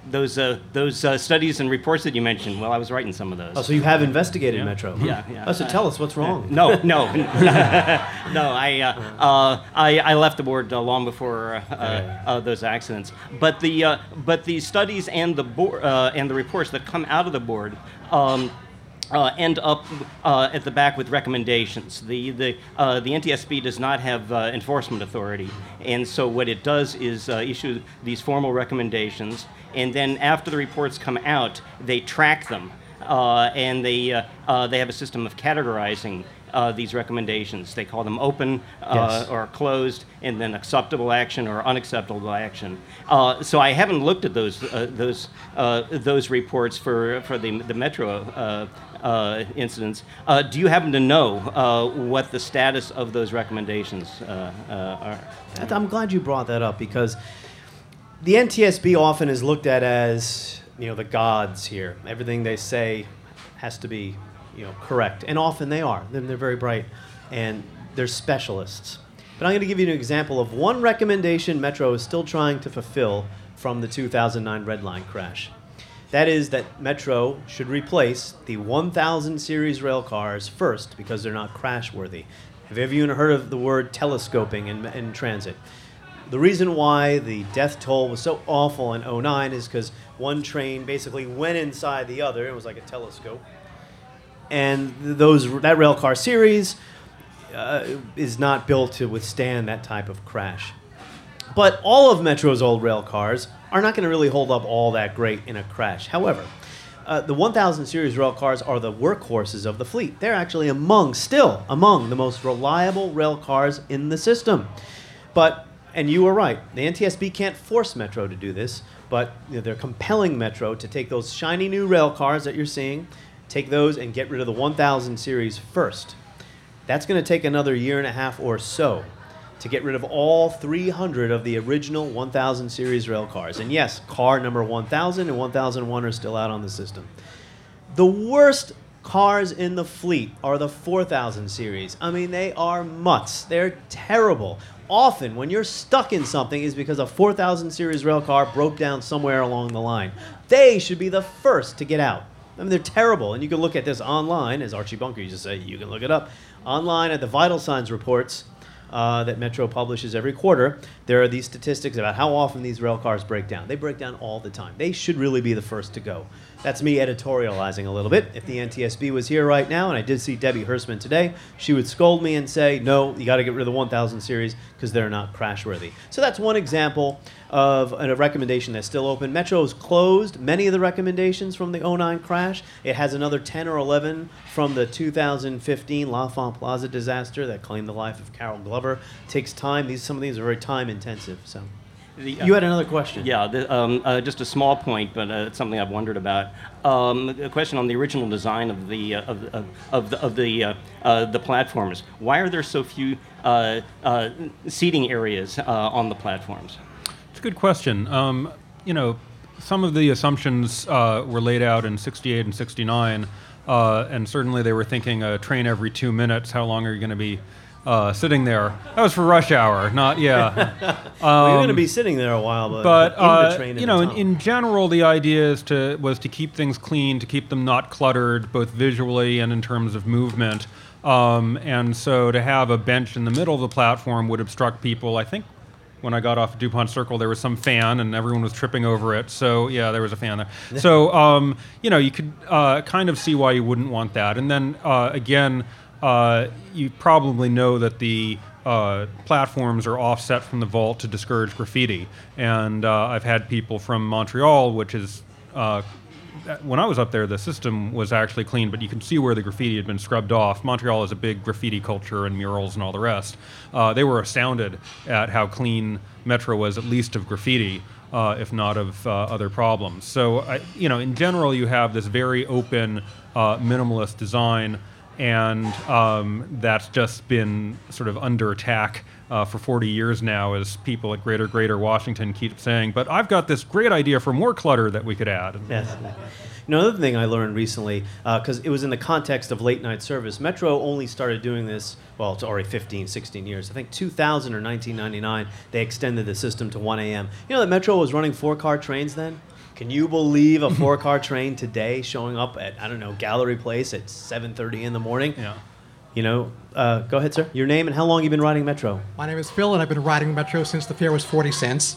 those uh, those uh, studies and reports that you mentioned. Well, I was writing some of those. Oh, so you have investigated yeah. Metro? Yeah, yeah. Oh, so tell us what's wrong. No, no, no. I uh, uh, I, I left the board uh, long before uh, uh, those accidents. But the uh, but the studies and the board uh, and the reports that come out of the board. Um, Uh, end up uh, at the back with recommendations. The the uh, the N T S B does not have uh, enforcement authority, and so what it does is uh, issue these formal recommendations, and then after the reports come out, they track them, uh, and they uh, uh, they have a system of categorizing uh, these recommendations. They call them open uh, Yes. or closed, and then acceptable action or unacceptable action. Uh, so I haven't looked at those uh, those uh, those reports for for the the Metro. Uh, Uh, incidents. Uh, do you happen to know uh, what the status of those recommendations uh, uh, are? I'm glad you brought that up because the N T S B often is looked at as, you know, the gods here. Everything they say has to be, you know, correct, and often they are. They're, they're very bright, and they're specialists. But I'm going to give you an example of one recommendation Metro is still trying to fulfill from the two thousand nine Red Line crash. That is that Metro should replace the one thousand series rail cars first because they're not crash-worthy. Have you ever heard of the word telescoping in, in transit? The reason why the death toll was so awful in oh nine is because one train basically went inside the other. It was like a telescope. And those that rail car series uh, is not built to withstand that type of crash. But all of Metro's old rail cars are not going to really hold up all that great in a crash. However, uh, the one thousand series rail cars are the workhorses of the fleet. They're actually among, still among, the most reliable rail cars in the system. But, and you were right, the N T S B can't force Metro to do this, but you know, they're compelling Metro to take those shiny new rail cars that you're seeing, take those and get rid of the one thousand series first. That's going to take another year and a half or so to get rid of all three hundred of the original one thousand series rail cars. And yes, car number one thousand and one thousand one are still out on the system. The worst cars in the fleet are the four thousand series. I mean, they are mutts. They're terrible. Often, when you're stuck in something, is because a four thousand series rail car broke down somewhere along the line. They should be the first to get out. I mean, they're terrible. And you can look at this online, as Archie Bunker used to say, you can look it up, online at the Vital Signs reports Uh, that Metro publishes every quarter. There are these statistics about how often these rail cars break down. They break down all the time. They should really be the first to go. That's me editorializing a little bit. If the N T S B was here right now, and I did see Debbie Hersman today, she would scold me and say, no, you got to get rid of the one thousand series because they're not crash-worthy. So that's one example of a recommendation that's still open. Metro's closed many of the recommendations from the oh nine crash. It has another ten or eleven from the two thousand fifteen L'Enfant Plaza disaster that claimed the life of Carol Glover. It takes time. These Some of these are very time-intensive. So. The, uh, you had another question. Yeah, the, um, uh, just a small point, but uh, it's something I've wondered about. Um, a question on the original design of the uh, of, of, of the of the uh, uh, the platforms. Why are there so few uh, uh, seating areas uh, on the platforms? It's a good question. Um, you know, some of the assumptions uh, were laid out in sixty-eight and sixty-nine, uh, and certainly they were thinking a train every two minutes. How long are you going to be Uh, sitting there? That was for rush hour, not yeah. um, well, you're going to be sitting there a while, but, but in uh, the train you know, in, tunnel. in general, the idea is to was to keep things clean, to keep them not cluttered, both visually and in terms of movement. Um, and so, to have a bench in the middle of the platform would obstruct people. I think when I got off DuPont Circle, there was some fan, and everyone was tripping over it. So yeah, there was a fan there. So um, you know, you could uh, kind of see why you wouldn't want that. And then uh, again. Uh, you probably know that the uh, platforms are offset from the vault to discourage graffiti. And uh, I've had people from Montreal, which is, uh, when I was up there, the system was actually clean, but you can see where the graffiti had been scrubbed off. Montreal is a big graffiti culture and murals and all the rest. Uh, they were astounded at how clean Metro was, at least of graffiti. Uh, if not of uh, other problems. So, I, you know, in general, you have this very open, uh, minimalist design. And um, that's just been sort of under attack uh, for forty years now, as people at Greater Greater Washington keep saying, but I've got this great idea for more clutter that we could add. Yes. You know, another thing I learned recently, because uh, it was in the context of late night service, Metro only started doing this, well, it's already fifteen, sixteen years. I think two thousand or nineteen ninety-nine, they extended the system to one a.m. You know that Metro was running four-car trains then? Can you believe a four-car train today showing up at, I don't know, Gallery Place at seven thirty in the morning? Yeah. You know, uh, go ahead, sir. Your name and how long you been riding Metro? My name is Phil, and I've been riding Metro since the fare was forty cents.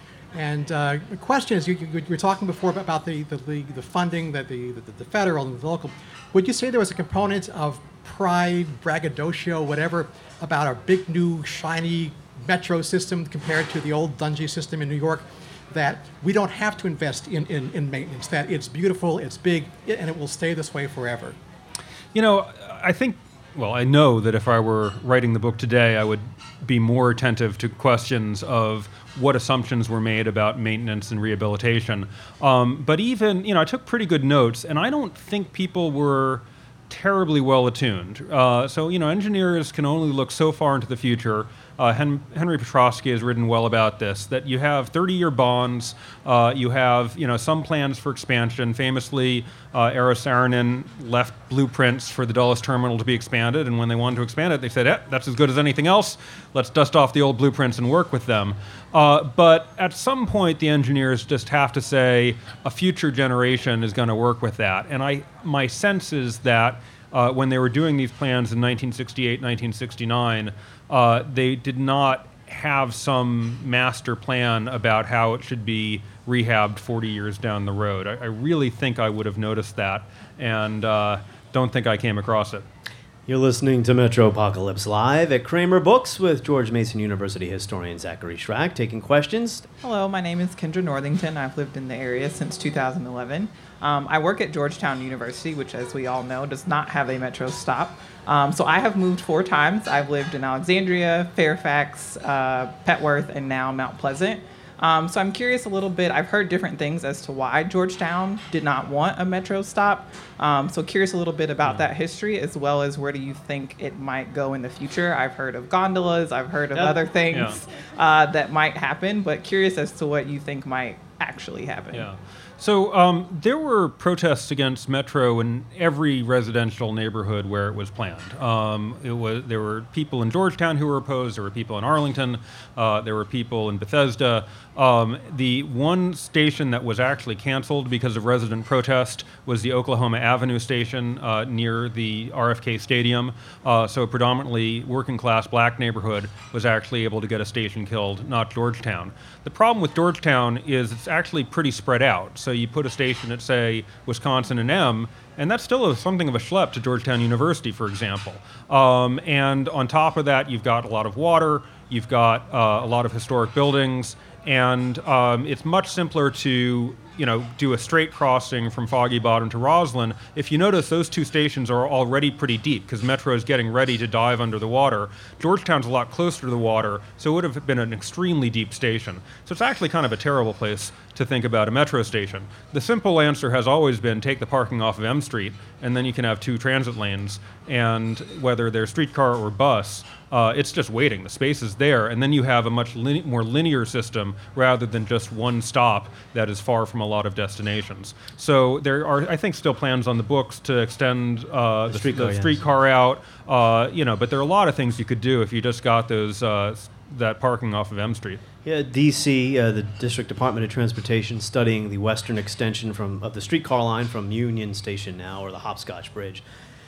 And uh, the question is, you, you, you were talking before about the, the, the, the funding, that the, the, the federal and the local. Would you say there was a component of pride, braggadocio, whatever, about our big new shiny Metro system compared to the old dungy system in New York, that we don't have to invest in, in, in maintenance, that it's beautiful, it's big, and it will stay this way forever? You know, I think, well, I know that if I were writing the book today, I would be more attentive to questions of what assumptions were made about maintenance and rehabilitation. Um, but even, you know, I took pretty good notes, and I don't think people were terribly well attuned. Uh, so, you know, engineers can only look so far into the future. Uh, Hen- Henry Petrosky has written well about this, that you have thirty-year bonds, uh, you have, you know, some plans for expansion. Famously, uh, Eero Saarinen left blueprints for the Dulles terminal to be expanded, and when they wanted to expand it, they said, eh, that's as good as anything else. Let's dust off the old blueprints and work with them. Uh, but at some point, the engineers just have to say, a future generation is going to work with that. And I, my sense is that uh, when they were doing these plans in nineteen sixty-eight, nineteen sixty-nine, Uh, they did not have some master plan about how it should be rehabbed forty years down the road. I, I really think I would have noticed that, and uh, don't think I came across it. You're listening to Metropocalypse Live at Kramer Books with George Mason University historian Zachary Schrack taking questions. Hello, my name is Kendra Northington. I've lived in the area since two thousand eleven. Um, I work at Georgetown University, which, as we all know, does not have a metro stop. Um, so I have moved four times. I've lived in Alexandria, Fairfax, uh, Petworth, and now Mount Pleasant. Um, so I'm curious a little bit. I've heard different things as to why Georgetown did not want a metro stop. Um, so curious a little bit about that history, as well as where do you think it might go in the future. I've heard of gondolas. I've heard of Yep. other things Yeah. uh, that might happen, but curious as to what you think might actually happen. Yeah. So um, there were protests against Metro in every residential neighborhood where it was planned. Um, it was there were people in Georgetown who were opposed. There were people in Arlington. Uh, there were people in Bethesda. Um, the one station that was actually canceled because of resident protest was the Oklahoma Avenue station uh, near the R F K Stadium. Uh, so a predominantly working class black neighborhood was actually able to get a station killed, not Georgetown. The problem with Georgetown is it's actually pretty spread out. So you put a station at, say, Wisconsin and M, and that's still a, something of a schlep to Georgetown University, for example. Um, and on top of that, you've got a lot of water, you've got uh, a lot of historic buildings, and um, it's much simpler to, you know, do a straight crossing from Foggy Bottom to Roslyn. If you notice, those two stations are already pretty deep because Metro is getting ready to dive under the water. Georgetown's a lot closer to the water, so it would have been an extremely deep station. So it's actually kind of a terrible place to think about a Metro station. The simple answer has always been take the parking off of M Street, and then you can have two transit lanes, and whether they're streetcar or bus, uh, it's just waiting. The space is there, and then you have a much line- more linear system rather than just one stop that is far from a lot of destinations. So there are, I think, still plans on the books to extend uh, the, the streetcar, the yes. streetcar out, uh, you know, but there are a lot of things you could do if you just got those uh, that parking off of M Street. Yeah, D C, uh, the District Department of Transportation, studying the western extension from of the streetcar line from Union Station now, or the Hopscotch Bridge,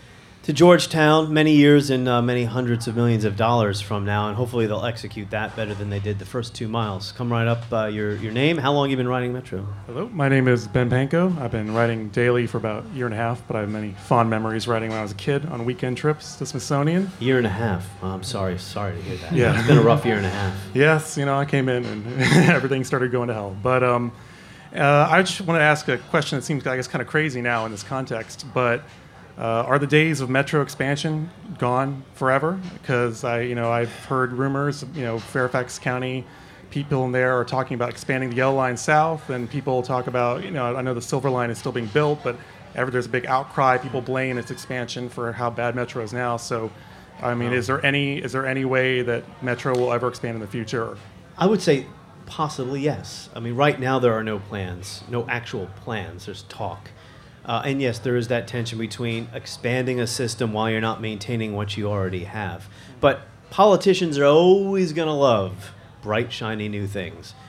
to Georgetown, many years and uh, many hundreds of millions of dollars from now, and hopefully they'll execute that better than they did the first two miles. Come right up, uh, your your name, how long have you been riding Metro? Hello, my name is Ben Panko. I've been riding daily for about a year and a half, but I have many fond memories riding when I was a kid on weekend trips to Smithsonian. Year and a half. Oh, I'm sorry, sorry to hear that. Yeah. It's been a rough year and a half. Yes, you know, I came in and everything started going to hell. But um, uh, I just want to ask a question that seems, I guess, kind of crazy now in this context, but Uh, are the days of metro expansion gone forever? Because I, you know, I've heard rumors. You know, Fairfax County people in there are talking about expanding the Yellow Line south, and people talk about, you know, I know the Silver Line is still being built, but ever there's a big outcry. People blame its expansion for how bad Metro is now. So, I mean, is there any is there any way that Metro will ever expand in the future? I would say possibly yes. I mean, right now there are no plans, no actual plans. There's talk. Uh, and yes, there is that tension between expanding a system while you're not maintaining what you already have. But politicians are always going to love bright, shiny new things.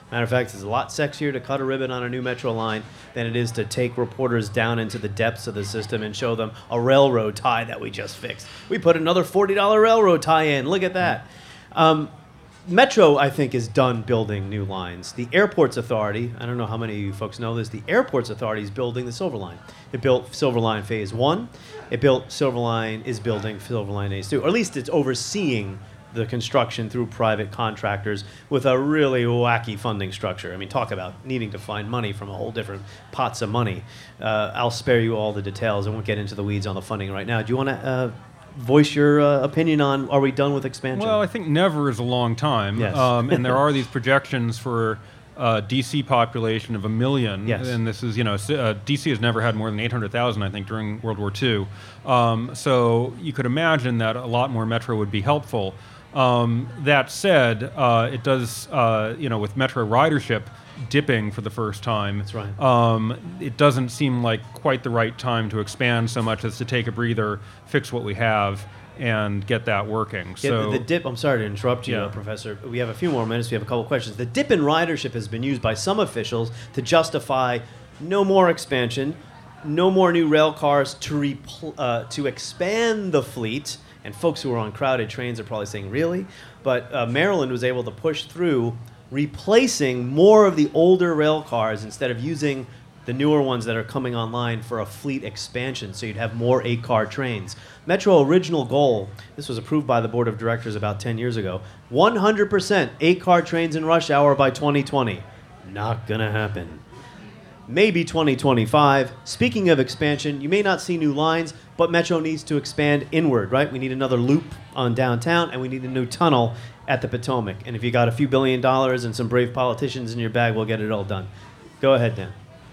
Matter of fact, it's a lot sexier to cut a ribbon on a new metro line than it is to take reporters down into the depths of the system and show them a railroad tie that we just fixed. We put another forty dollar railroad tie in. Look at that. Um, Metro, I think, is done building new lines. The Airports Authority, I don't know how many of you folks know this, the Airports Authority is building the Silver Line. It built Silver Line Phase one. It built Silver Line, is building Silver Line Phase two. Or at least it's overseeing the construction through private contractors with a really wacky funding structure. I mean, talk about needing to find money from a whole different pots of money. Uh, I'll spare you all the details. I won't get into the weeds on the funding right now. Do you want to uh, voice your uh, opinion on, are we done with expansion? Well, I think never is a long time. Yes. Um, and there are these projections for uh, D C population of a million. Yes. And this is, you know, uh, D C has never had more than eight hundred thousand, I think, during World War Two. Um, so you could imagine that a lot more metro would be helpful. Um, that said, uh, it does, uh, you know, with metro ridership dipping for the first time. That's right. Um, it doesn't seem like quite the right time to expand so much as to take a breather, fix what we have, and get that working. Yeah, So the, the dip, I'm sorry to interrupt you, Yeah. uh, Professor. We have a few more minutes. We have a couple questions. The dip in ridership has been used by some officials to justify no more expansion, no more new rail cars to, repl- uh, to expand the fleet. And folks who are on crowded trains are probably saying, really? But uh, Maryland was able to push through replacing more of the older rail cars instead of using the newer ones that are coming online for a fleet expansion, so you'd have more eight-car trains. Metro original goal, this was approved by the board of directors about ten years ago, one hundred percent eight-car trains in rush hour by twenty twenty. Not gonna happen. Maybe twenty twenty-five. Speaking of expansion, you may not see new lines, but Metro needs to expand inward, right? We need another loop on downtown, and we need a new tunnel at the Potomac. And if you got a few billion dollars and some brave politicians in your bag, we'll get it all done. Go ahead, Dan.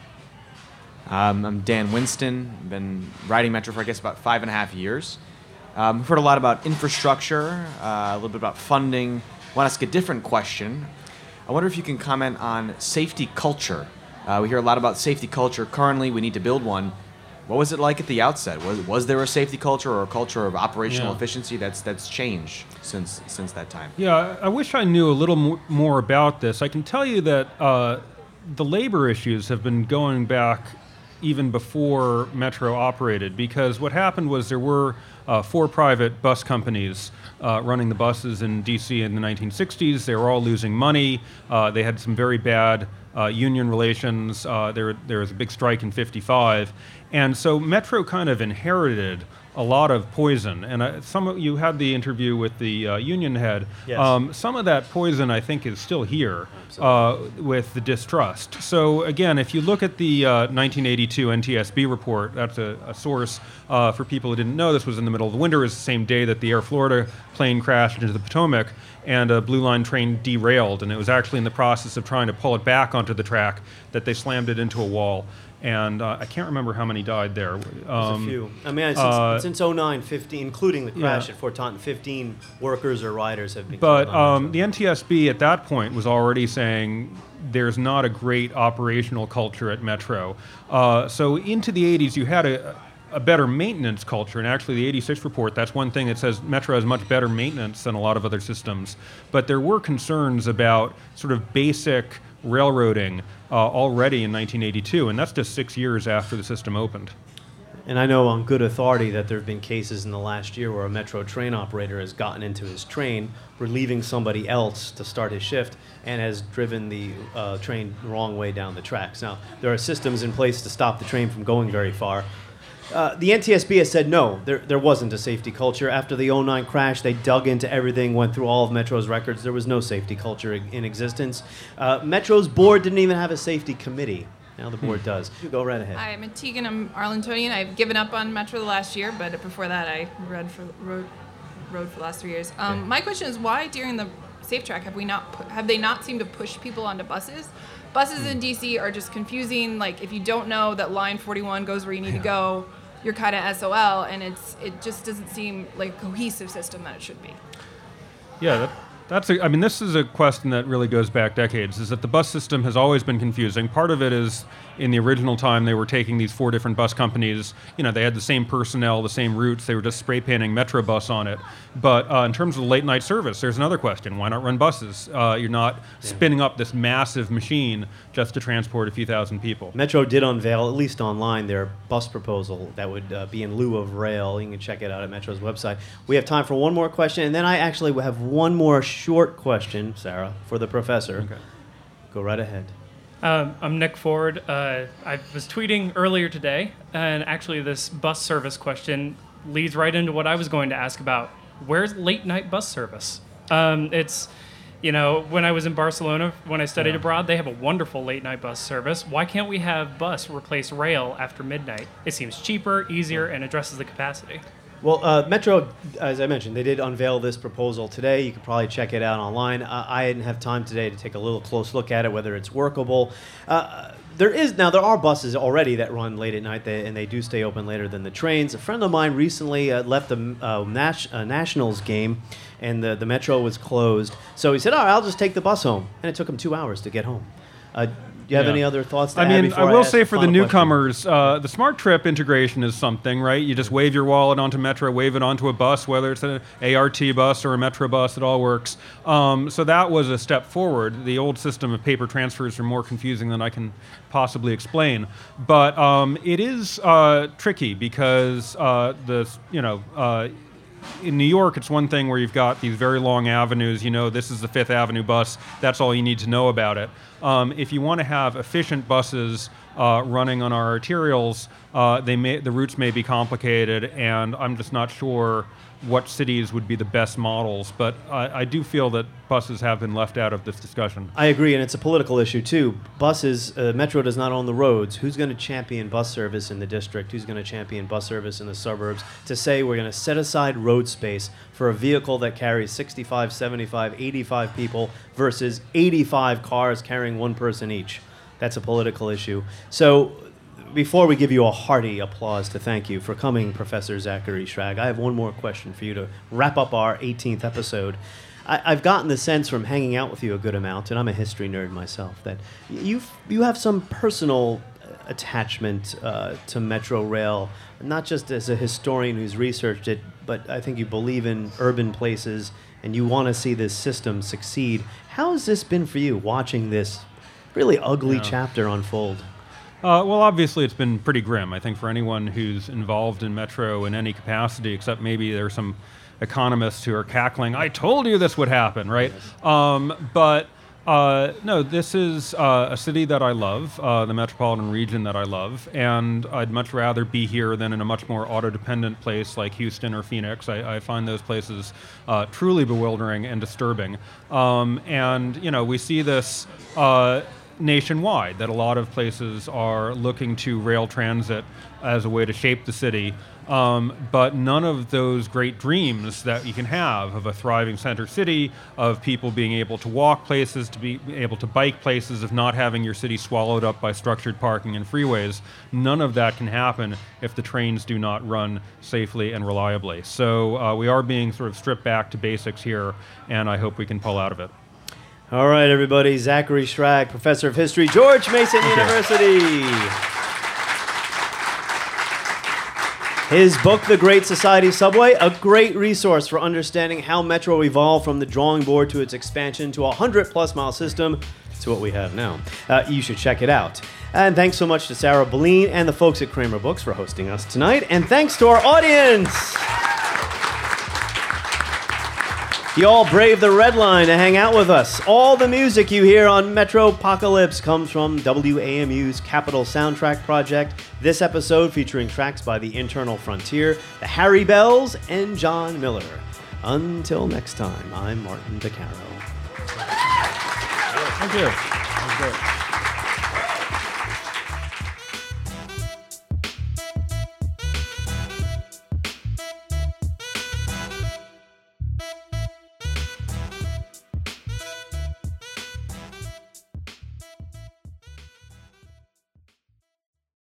Um, I'm Dan Winston. I've been riding Metro for, I guess, about five and a half years. Um, we've heard a lot about infrastructure, uh, a little bit about funding. I want to ask a different question. I wonder if you can comment on safety culture. Uh, we hear a lot about safety culture. Currently, we need to build one. What was it like at the outset? Was, was there a safety culture or a culture of operational Yeah. efficiency that's that's changed since since that time? Yeah, I wish I knew a little mo- more about this. I can tell you that uh, the labor issues have been going back even before Metro operated, because what happened was there were uh, four private bus companies uh, running the buses in D C in the nineteen sixties. They were all losing money. Uh, they had some very bad uh, union relations. Uh, there, there was a big strike in fifty-five. And so Metro kind of inherited a lot of poison. And uh, some of you had the interview with the uh, union head. Yes. Um, some of that poison, I think, is still here uh, with the distrust. So again, if you look at the uh, nineteen eighty-two N T S B report, that's a, a source uh, for people who didn't know. This was in the middle of the winter. It was the same day that the Air Florida plane crashed into the Potomac, and a Blue Line train derailed. And it was actually in the process of trying to pull it back onto the track that they slammed it into a wall. And uh, I can't remember how many died there. Um, There's a few. I mean, since, uh, since oh nine, fifteen, including the crash yeah. at Fort Taunton, fifteen workers or riders have been But killed on um, the N T S B at that point was already saying there's not a great operational culture at Metro. Uh, so into the eighties, you had a, a better maintenance culture. And actually, the eighty-six report, that's one thing that says Metro has much better maintenance than a lot of other systems. But there were concerns about sort of basic railroading uh, already in nineteen eighty-two, and that's just six years after the system opened. And I know on good authority that there have been cases in the last year where a Metro train operator has gotten into his train, relieving somebody else to start his shift, and has driven the uh, train the wrong way down the tracks. Now, there are systems in place to stop the train from going very far. Uh, the N T S B has said no, there, there wasn't a safety culture. After the oh nine crash, they dug into everything, went through all of Metro's records. There was no safety culture in, in existence. Uh, Metro's board didn't even have a safety committee. Now the board does. You go right ahead. Hi, I'm Tegan. I'm Arlingtonian. I've given up on Metro the last year, but before that, I read for rode, rode for the last three years. Um, Okay. My question is, why during the Safe Track have we not pu- have they not seemed to push people onto buses? Buses in D C are just confusing. Like if you don't know that line forty-one goes where you need to go, you're kind of S O L, and it's it just doesn't seem like a cohesive system that it should be. Yeah, that, That's a, I mean, this is a question that really goes back decades, is that the bus system has always been confusing. Part of it is in the original time they were taking these four different bus companies. You know, they had the same personnel, the same routes. They were just spray painting Metrobus on it. But uh, in terms of late night service, there's another question. Why not run buses? Uh, you're not yeah. spinning up this massive machine just to transport a few thousand people. Metro did unveil, at least online, their bus proposal that would uh, be in lieu of rail. You can check it out at Metro's website. We have time for one more question, and then I actually have one more short question, Sarah, for the professor. Okay. Go right ahead. Um, I'm Nick Ford. Uh, I was tweeting earlier today, and actually this bus service question leads right into what I was going to ask about. Where's late night bus service? Um, it's, you know, when I was in Barcelona, when I studied yeah. abroad, they have a wonderful late night bus service. Why can't we have bus replace rail after midnight? It seems cheaper, easier, and addresses the capacity. Well, uh, Metro, as I mentioned, they did unveil this proposal today. You could probably check it out online. Uh, I didn't have time today to take a little close look at it, whether it's workable. Uh, there is now there are buses already that run late at night, they, and they do stay open later than the trains. A friend of mine recently uh, left the uh, Nas- uh, Nationals game, and the, the Metro was closed. So he said, "All right, I'll just take the bus home," and it took him two hours to get home. Uh, Do you have yeah. any other thoughts to I add mean, before I will I say for the final newcomers, uh, the Smart Trip integration is something, right? You just wave your wallet onto Metro, wave it onto a bus, whether it's an A R T bus or a Metro bus, it all works. Um, so that was a step forward. The old system of paper transfers are more confusing than I can possibly explain. But um, it is uh, tricky because uh, the, you know, uh, in New York, it's one thing where you've got these very long avenues. You know, this is the Fifth Avenue bus. That's all you need to know about it. Um, if you want to have efficient buses uh, running on our arterials, uh, they may, the routes may be complicated, and I'm just not sure what cities would be the best models. But I, I do feel that buses have been left out of this discussion. I agree, and it's a political issue, too. Buses, uh, Metro does not own the roads. Who's going to champion bus service in the district? Who's going to champion bus service in the suburbs to say we're going to set aside road space for a vehicle that carries sixty-five, seventy-five, eighty-five people versus eighty-five cars carrying one person each? That's a political issue. So before we give you a hearty applause to thank you for coming, Professor Zachary Schrag, I have one more question for you to wrap up our eighteenth episode. I, I've gotten the sense from hanging out with you a good amount, and I'm a history nerd myself, that you you have some personal attachment uh, to Metro Rail, not just as a historian who's researched it, but I think you believe in urban places and you want to see this system succeed. How has this been for you, watching this really ugly yeah. chapter unfold? Uh, well, obviously, it's been pretty grim, I think, for anyone who's involved in Metro in any capacity, except maybe there's some economists who are cackling, I told you this would happen, right? Yes. Um, but uh, no, this is uh, a city that I love, uh, the metropolitan region that I love, and I'd much rather be here than in a much more auto-dependent place like Houston or Phoenix. I, I find those places uh, truly bewildering and disturbing. Um, and, you know, we see this uh, nationwide, that a lot of places are looking to rail transit as a way to shape the city. Um, but none of those great dreams that you can have of a thriving center city, of people being able to walk places, to be able to bike places, of not having your city swallowed up by structured parking and freeways, none of that can happen if the trains do not run safely and reliably. So uh, we are being sort of stripped back to basics here, and I hope we can pull out of it. All right, everybody. Zachary Schrag, Professor of History, George Mason Thank University. You. His book, The Great Society Subway, a great resource for understanding how Metro evolved from the drawing board to its expansion to a one hundred plus mile system to what we have now. Uh, you should check it out. And thanks so much to Sarah Boline and the folks at Kramer Books for hosting us tonight. And thanks to our audience. You all braved the red line to hang out with us. All the music you hear on Metropocalypse comes from W A M U's Capital Soundtrack Project. This episode featuring tracks by The Internal Frontier, the Harry Bells, and John Miller. Until next time, I'm Martin DeCaro. Thank you. Thank you.